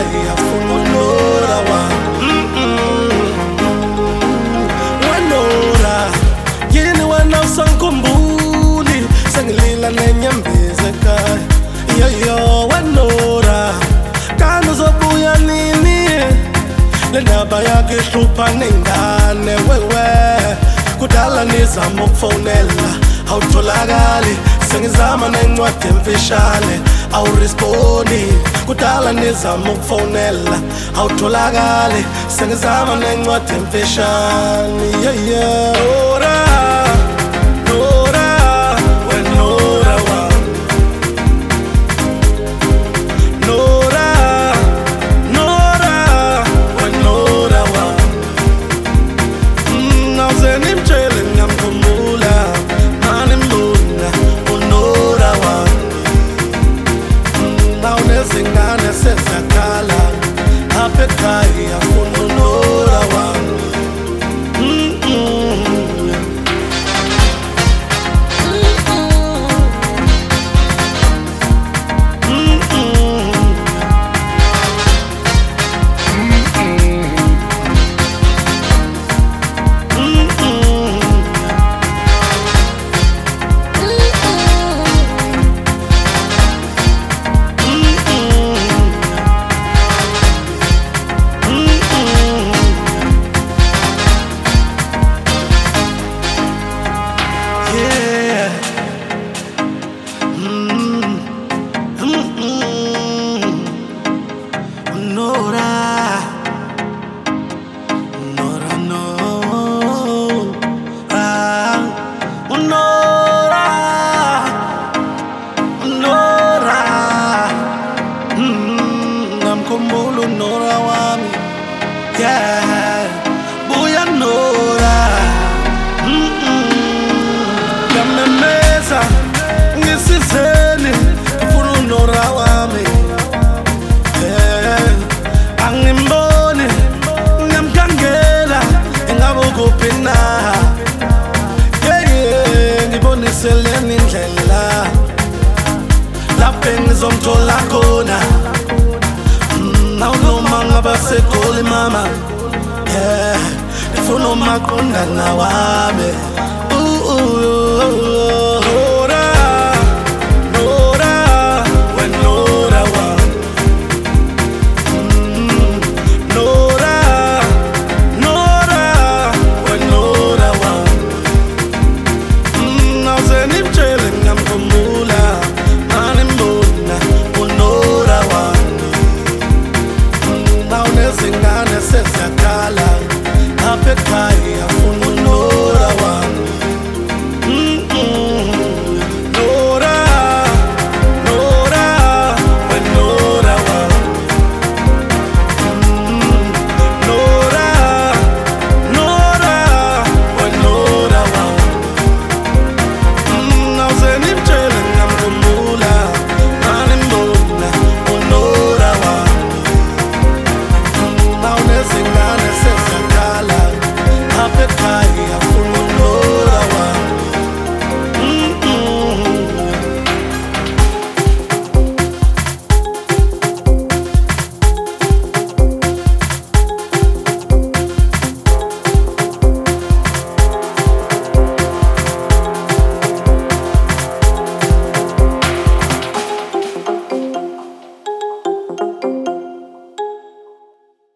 ekhaya funa unora wami. Wanora yini wena usangikhumbuli sengilila nenyembezi ekhaya. Yoyo wanora kanti uzobuya nini le ndaba yakho ihlupha nengane wewe kudala nizama ukufonela awutholakali sengizama nencwadi emfishane awurespondi kudala nizama ukufonela awutholakali sengizama nencwadi emfishane Nora Nora wenora wami Nora Nora wenora wami Nawuze nimtshele ngiyamkhumbula manimbona unora wami Nawunezingane sezakhala apha ekhaya funa unora wami Namkhumbula unora wami buya Nora ngiyamemeza ngisizeni ngifuna unora wami angimboni ngiyamkhangela ingabe ukuphi na ngiboniseleni indlela lapho engizomthola khona Nawunoma ngaba seGoli mama ngifuna umaqondana wami Nora Nora wenora wami Nora Nora wenora wami Nawuze nimtshele ngiyamkhumbula manimbona unora wami Nawunezingane sezakhala apha ekhaya